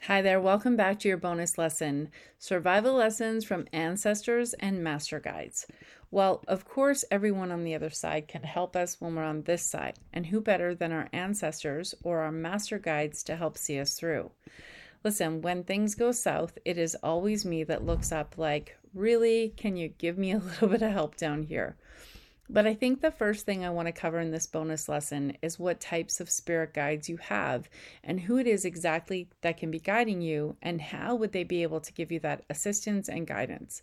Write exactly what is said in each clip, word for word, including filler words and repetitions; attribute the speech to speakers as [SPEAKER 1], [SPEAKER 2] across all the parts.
[SPEAKER 1] Hi there, welcome back to your bonus lesson, Survival Lessons from Ancestors and Master Guides. Well, of course, everyone on the other side can help us when we're on this side, and who better than our ancestors or our master guides to help see us through? Listen, when things go south, it is always me that looks up like, really, can you give me a little bit of help down here? But I think the first thing I want to cover in this bonus lesson is what types of spirit guides you have and who it is exactly that can be guiding you and how would they be able to give you that assistance and guidance.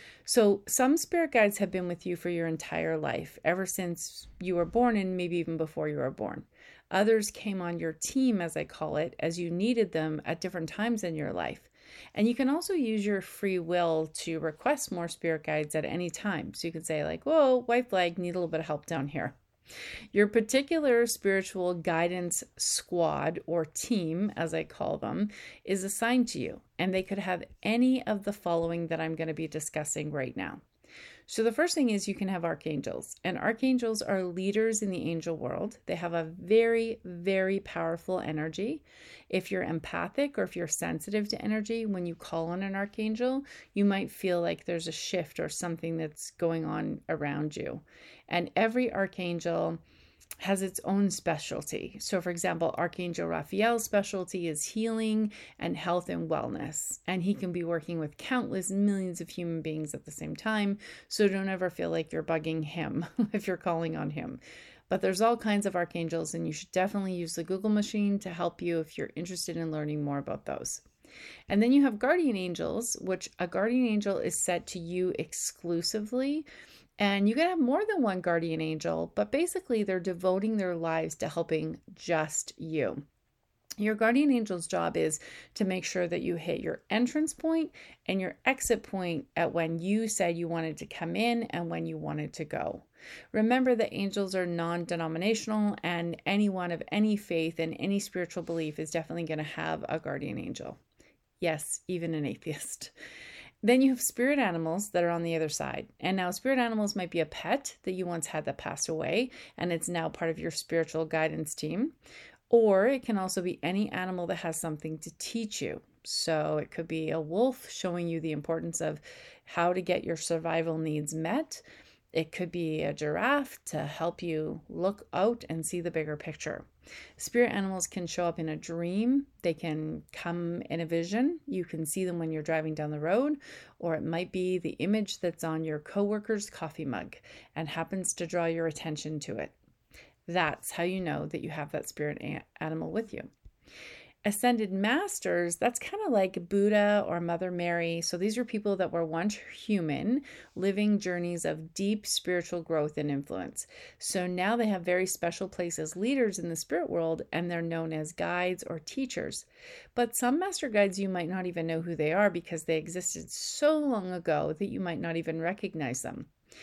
[SPEAKER 1] So some spirit guides have been with you for your entire life, ever since you were born and maybe even before you were born. Others came on your team, as I call it, as you needed them at different times in your life. And you can also use your free will to request more spirit guides at any time. So you could say like, whoa, white flag, need a little bit of help down here. Your particular spiritual guidance squad or team, as I call them, is assigned to you. And they could have any of the following that I'm going to be discussing right now. So the first thing is you can have archangels, and archangels are leaders in the angel world. They have a very, very powerful energy. If you're empathic or if you're sensitive to energy, when you call on an archangel, you might feel like there's a shift or something that's going on around you. And every archangel has its own specialty. So for example, Archangel Raphael's specialty is healing and health and wellness. And he can be working with countless millions of human beings at the same time. So don't ever feel like you're bugging him if you're calling on him. But there's all kinds of archangels, and you should definitely use the Google machine to help you if you're interested in learning more about those. And then you have guardian angels, which a guardian angel is set to you exclusively. And you can have more than one guardian angel, but basically they're devoting their lives to helping just you. Your guardian angel's job is to make sure that you hit your entrance point and your exit point at when you said you wanted to come in and when you wanted to go. Remember that angels are non-denominational, and anyone of any faith and any spiritual belief is definitely going to have a guardian angel. Yes, even an atheist. Then you have spirit animals that are on the other side. And now spirit animals might be a pet that you once had that passed away, and it's now part of your spiritual guidance team. Or it can also be any animal that has something to teach you. So it could be a wolf showing you the importance of how to get your survival needs met. It could be a giraffe to help you look out and see the bigger picture. Spirit animals can show up in a dream. They can come in a vision. You can see them when you're driving down the road, or it might be the image that's on your coworker's coffee mug and happens to draw your attention to it. That's how you know that you have that spirit animal with you. Ascended masters, that's kind of like Buddha or Mother Mary. So these are people that were once human, living journeys of deep spiritual growth and influence. So now they have very special place as leaders in the spirit world, and they're known as guides or teachers. But some master guides, you might not even know who they are because they existed so long ago that you might not even recognize them.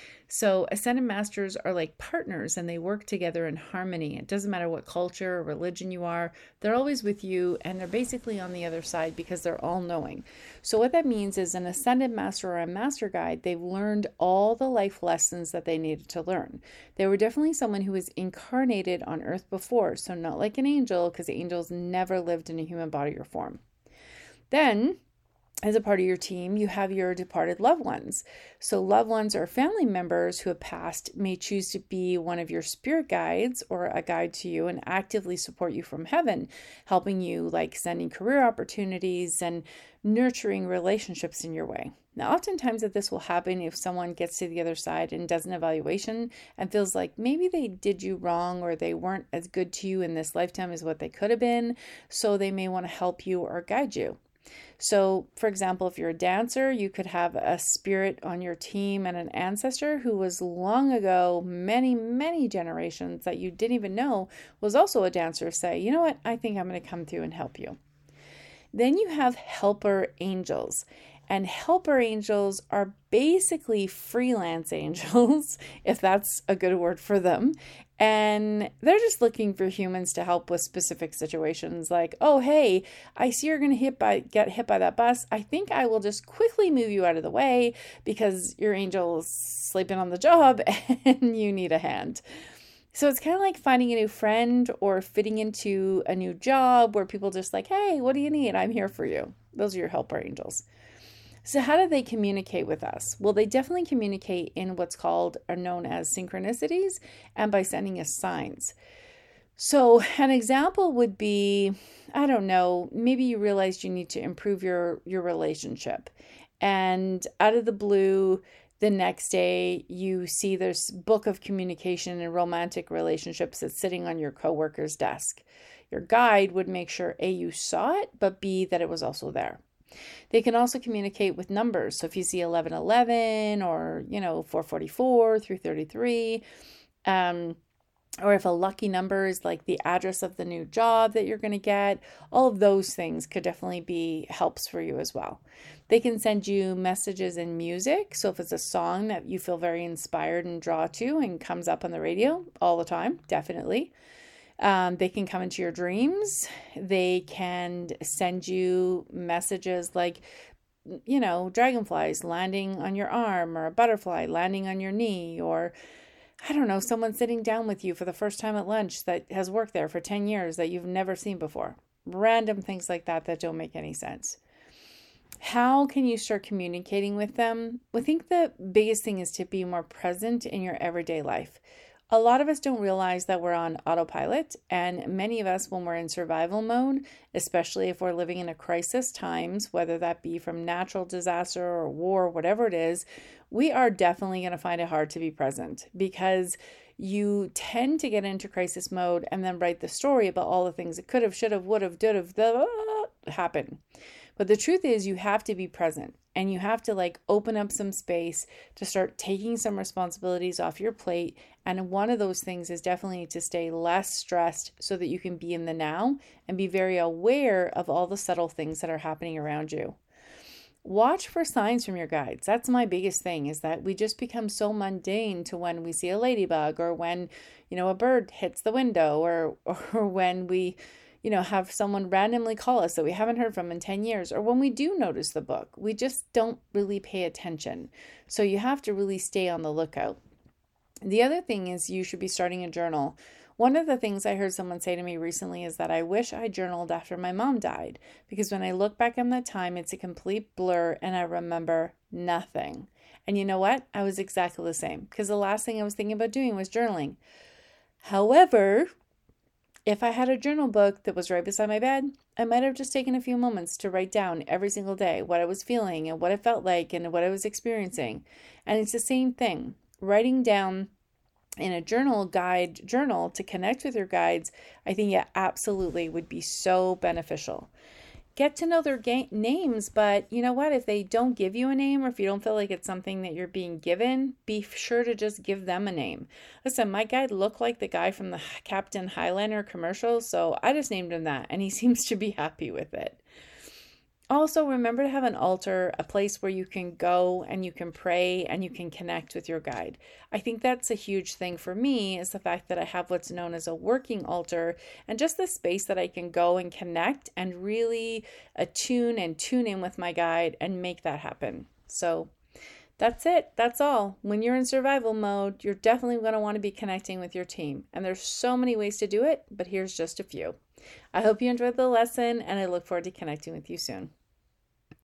[SPEAKER 1] So ascended masters are like partners, and they work together in harmony. It doesn't matter what culture or religion you are, they're always with you, and they're basically on the other side because they're all knowing. So what that means is an ascended master or a master guide, they've learned all the life lessons that they needed to learn. They were definitely someone who was incarnated on earth before, so not like an angel, because angels never lived in a human body or form. Then as a part of your team, you have your departed loved ones. So loved ones or family members who have passed may choose to be one of your spirit guides or a guide to you and actively support you from heaven, helping you like sending career opportunities and nurturing relationships in your way. Now, oftentimes that this will happen if someone gets to the other side and does an evaluation and feels like maybe they did you wrong or they weren't as good to you in this lifetime as what they could have been. So they may want to help you or guide you. So, for example, if you're a dancer, you could have a spirit on your team and an ancestor who was long ago, many, many generations that you didn't even know was also a dancer say, you know what, I think I'm going to come through and help you. Then you have helper angels. And helper angels are basically freelance angels, if that's a good word for them. And they're just looking for humans to help with specific situations like, oh, hey, I see you're going to hit by, get hit by that bus. I think I will just quickly move you out of the way because your angel is sleeping on the job and you need a hand. So it's kind of like finding a new friend or fitting into a new job where people just like, hey, what do you need? I'm here for you. Those are your helper angels. So how do they communicate with us? Well, they definitely communicate in what's called or known as synchronicities and by sending us signs. So an example would be, I don't know, maybe you realized you need to improve your, your relationship. And out of the blue, the next day you see this book of communication and romantic relationships that's sitting on your coworker's desk. Your guide would make sure A, you saw it, but B, that it was also there. They can also communicate with numbers. So if you see eleven eleven or, you know, four forty-four, three thirty-three, um, or if a lucky number is like the address of the new job that you're going to get, all of those things could definitely be helps for you as well. They can send you messages in music. So if it's a song that you feel very inspired and draw to and comes up on the radio all the time, definitely. Um, they can come into your dreams. They can send you messages like, you know, dragonflies landing on your arm or a butterfly landing on your knee, or I don't know, someone sitting down with you for the first time at lunch that has worked there for ten years that you've never seen before. Random things like that that don't make any sense. How can you start communicating with them? I think the biggest thing is to be more present in your everyday life. A lot of us don't realize that we're on autopilot, and many of us, when we're in survival mode, especially if we're living in a crisis times, whether that be from natural disaster or war, whatever it is, we are definitely going to find it hard to be present because you tend to get into crisis mode and then write the story about all the things that could have, should have, would have, did have, happen. But the truth is you have to be present and you have to like open up some space to start taking some responsibilities off your plate. And one of those things is definitely to stay less stressed so that you can be in the now and be very aware of all the subtle things that are happening around you. Watch for signs from your guides. That's my biggest thing, is that we just become so mundane to when we see a ladybug or when, you know, a bird hits the window or or when we, you know, have someone randomly call us that we haven't heard from in ten years, or when we do notice the book, we just don't really pay attention. So you have to really stay on the lookout. The other thing is you should be starting a journal. One of the things I heard someone say to me recently is that I wish I journaled after my mom died, because when I look back on that time, it's a complete blur and I remember nothing. And you know what? I was exactly the same, because the last thing I was thinking about doing was journaling. However, if I had a journal book that was right beside my bed, I might have just taken a few moments to write down every single day what I was feeling and what it felt like and what I was experiencing. And it's the same thing. Writing down in a journal guide journal to connect with your guides, I think it absolutely would be so beneficial. Get to know their ga- names, but you know what? If they don't give you a name, or if you don't feel like it's something that you're being given, be sure to just give them a name. Listen, my guide looked like the guy from the Captain Highlander commercial, so I just named him that, and he seems to be happy with it. Also, remember to have an altar, a place where you can go and you can pray and you can connect with your guide. I think that's a huge thing for me, is the fact that I have what's known as a working altar, and just the space that I can go and connect and really attune and tune in with my guide and make that happen. So that's it. That's all. When you're in survival mode, you're definitely going to want to be connecting with your team. And there's so many ways to do it, but here's just a few. I hope you enjoyed the lesson, and I look forward to connecting with you soon.